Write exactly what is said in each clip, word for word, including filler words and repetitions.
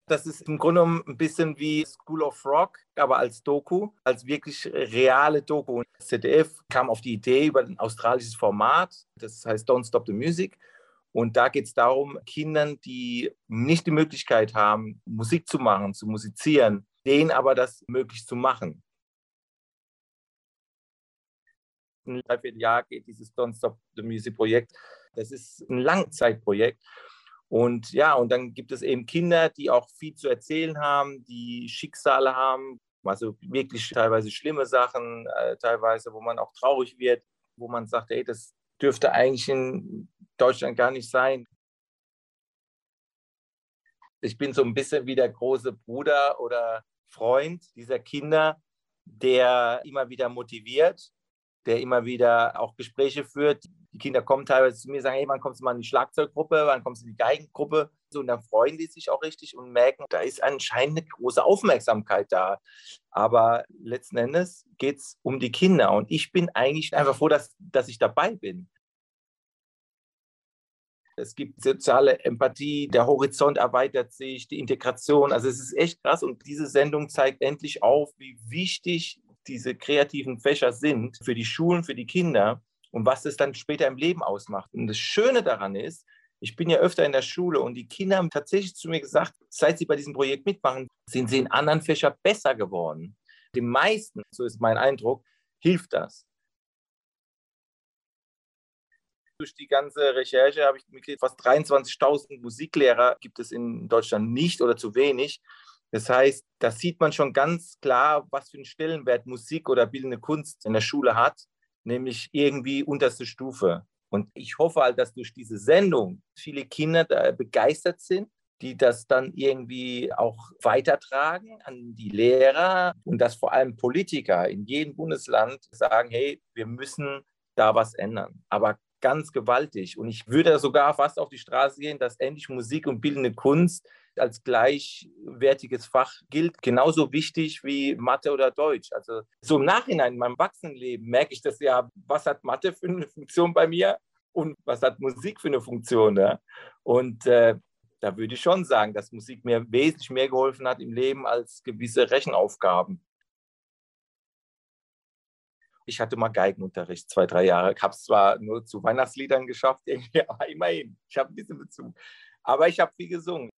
Das ist im Grunde genommen ein bisschen wie School of Rock, aber als Doku, als wirklich reale Doku. Das Z D F kam auf die Idee über ein australisches Format, das heißt Don't Stop the Music. Und da geht es darum, Kindern, die nicht die Möglichkeit haben, Musik zu machen, zu musizieren, denen aber das möglich zu machen. Ein Dreivierteljahr geht dieses Don't Stop the Music Projekt. Das ist ein Langzeitprojekt. Und ja, und dann gibt es eben Kinder, die auch viel zu erzählen haben, die Schicksale haben, also wirklich teilweise schlimme Sachen, äh, teilweise, wo man auch traurig wird, wo man sagt, ey, das dürfte eigentlich in Deutschland gar nicht sein. Ich bin so ein bisschen wie der große Bruder oder Freund dieser Kinder, der immer wieder motiviert, der immer wieder auch Gespräche führt. Die Kinder kommen teilweise zu mir und sagen, hey, wann kommst du mal in die Schlagzeuggruppe, wann kommst du in die Geigengruppe? So, und dann freuen die sich auch richtig und merken, da ist anscheinend eine große Aufmerksamkeit da. Aber letzten Endes geht es um die Kinder. Und ich bin eigentlich einfach froh, dass, dass ich dabei bin. Es gibt soziale Empathie, der Horizont erweitert sich, die Integration. Also es ist echt krass. Und diese Sendung zeigt endlich auf, wie wichtig diese kreativen Fächer sind für die Schulen, für die Kinder und was es dann später im Leben ausmacht. Und das Schöne daran ist, ich bin ja öfter in der Schule und die Kinder haben tatsächlich zu mir gesagt, seit sie bei diesem Projekt mitmachen, sind sie in anderen Fächern besser geworden. Den meisten, so ist mein Eindruck, hilft das. Durch die ganze Recherche habe ich mitgekriegt, fast dreiundzwanzigtausend Musiklehrer gibt es in Deutschland nicht oder zu wenig. Das heißt, da sieht man schon ganz klar, was für einen Stellenwert Musik oder bildende Kunst in der Schule hat, nämlich irgendwie unterste Stufe. Und ich hoffe halt, dass durch diese Sendung viele Kinder da begeistert sind, die das dann irgendwie auch weitertragen an die Lehrer und dass vor allem Politiker in jedem Bundesland sagen, hey, wir müssen da was ändern. Aber ganz gewaltig. Und ich würde sogar fast auf die Straße gehen, dass endlich Musik und bildende Kunst als gleichwertiges Fach gilt, genauso wichtig wie Mathe oder Deutsch. Also so im Nachhinein, in meinem Erwachsenenleben, merke ich das ja, was hat Mathe für eine Funktion bei mir und was hat Musik für eine Funktion. Ja? Und äh, da würde ich schon sagen, dass Musik mir wesentlich mehr geholfen hat im Leben als gewisse Rechenaufgaben. Ich hatte mal Geigenunterricht, zwei, drei Jahre. Ich habe es zwar nur zu Weihnachtsliedern geschafft, irgendwie, aber immerhin. Ich habe ein bisschen Bezug. Aber ich habe viel gesungen.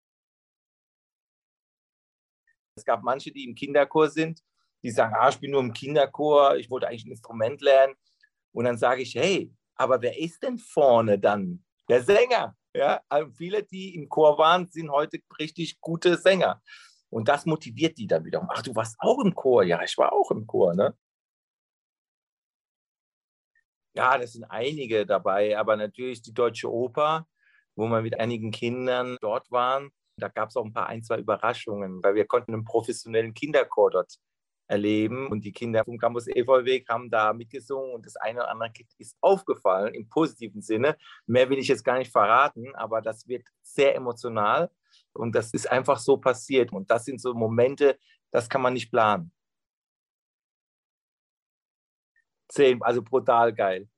Es gab manche, die im Kinderchor sind, die sagen, ah, ich bin nur im Kinderchor, ich wollte eigentlich ein Instrument lernen. Und dann sage ich, hey, aber wer ist denn vorne dann? Der Sänger. Ja? Also viele, die im Chor waren, sind heute richtig gute Sänger. Und das motiviert die dann wiederum. Ach, du warst auch im Chor? Ja, ich war auch im Chor, ne? Ja, das sind einige dabei, aber natürlich die Deutsche Oper, wo wir mit einigen Kindern dort waren. Da gab es auch ein paar, ein, zwei Überraschungen, weil wir konnten einen professionellen Kinderchor dort erleben und die Kinder vom Campus Efeuweg haben da mitgesungen und das eine oder andere Kind ist aufgefallen im positiven Sinne. Mehr will ich jetzt gar nicht verraten, aber das wird sehr emotional und das ist einfach so passiert und das sind so Momente, das kann man nicht planen. Zehn, also brutal geil.